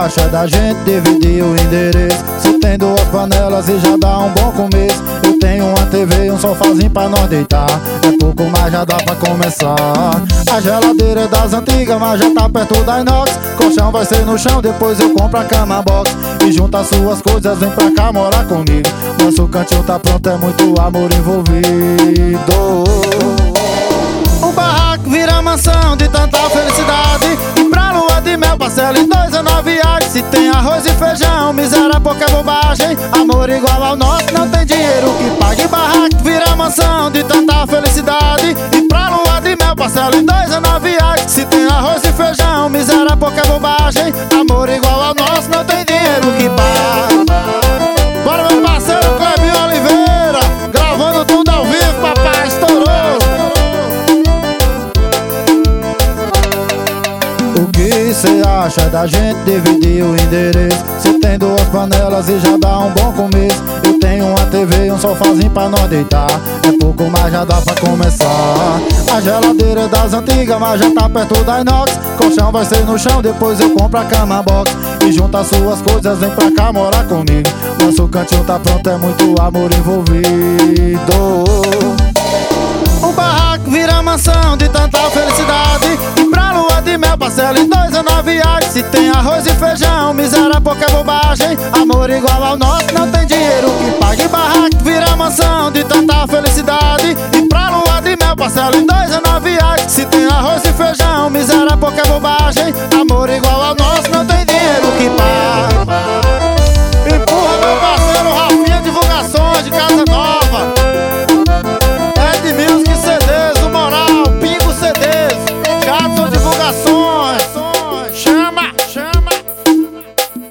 acha da gente dividir o endereço? Se tem duas panelas e já dá um bom começo. Eu tenho uma TV e um sofazinho pra nós deitar. É pouco, mas já dá pra começar. A geladeira é das antigas, mas já tá perto da inox. Colchão vai ser no chão, depois eu compro a cama box. E junta as suas coisas, vem pra cá morar comigo. Nosso cantinho tá pronto, é muito amor envolvido. O barraco vira mansão de tanta felicidade. E pra lua de mel, parcela em 2 anos a viagem. Se tem arroz e feijão, miséria, pouca bobagem. Amor igual ao nosso, não tem dinheiro que pague. Barraco vira mansão de tanta felicidade. E pra lua de mel, parcela em 2 anos a viagem. Se tem arroz e feijão, miséria, pouca bobagem. Amor igual ao nosso, não tem dinheiro que pague. Bora, meu parceiro Clebinho Oliveira, gravando tudo ao vivo, papai, estourou. O que cê acha da gente dividir o endereço? Se tem duas panelas e já dá um bom começo. Eu tenho uma TV e um sofazinho pra nós deitar. É pouco, mas já dá pra começar. A geladeira é das antigas, mas já tá perto da inox. Colchão vai ser no chão, depois eu compro a cama box. E junta as suas coisas, vem pra cá morar comigo. Nosso cantinho tá pronto, é muito amor envolvido. O barraco vira mansão de tanta felicidade. E pra lua de mel, parcela em 2 anos a viagem. Se tem arroz e feijão, miséria, pouca bobagem. Amor igual ao nosso, não tem dinheiro que pague. Barraco vira mansão de tanta felicidade. E pra lua de mel, parcela em 2 anos a viagem. Se tem arroz e feijão, miséria, pouca bobagem. Amor igual ao nosso, não tem dinheiro que pague. Empurra meu parceiro Rafinha Divulgações de Casa Nova. Ed Music CDs, o Moral, Pingo CDs, Jackson Divulgações.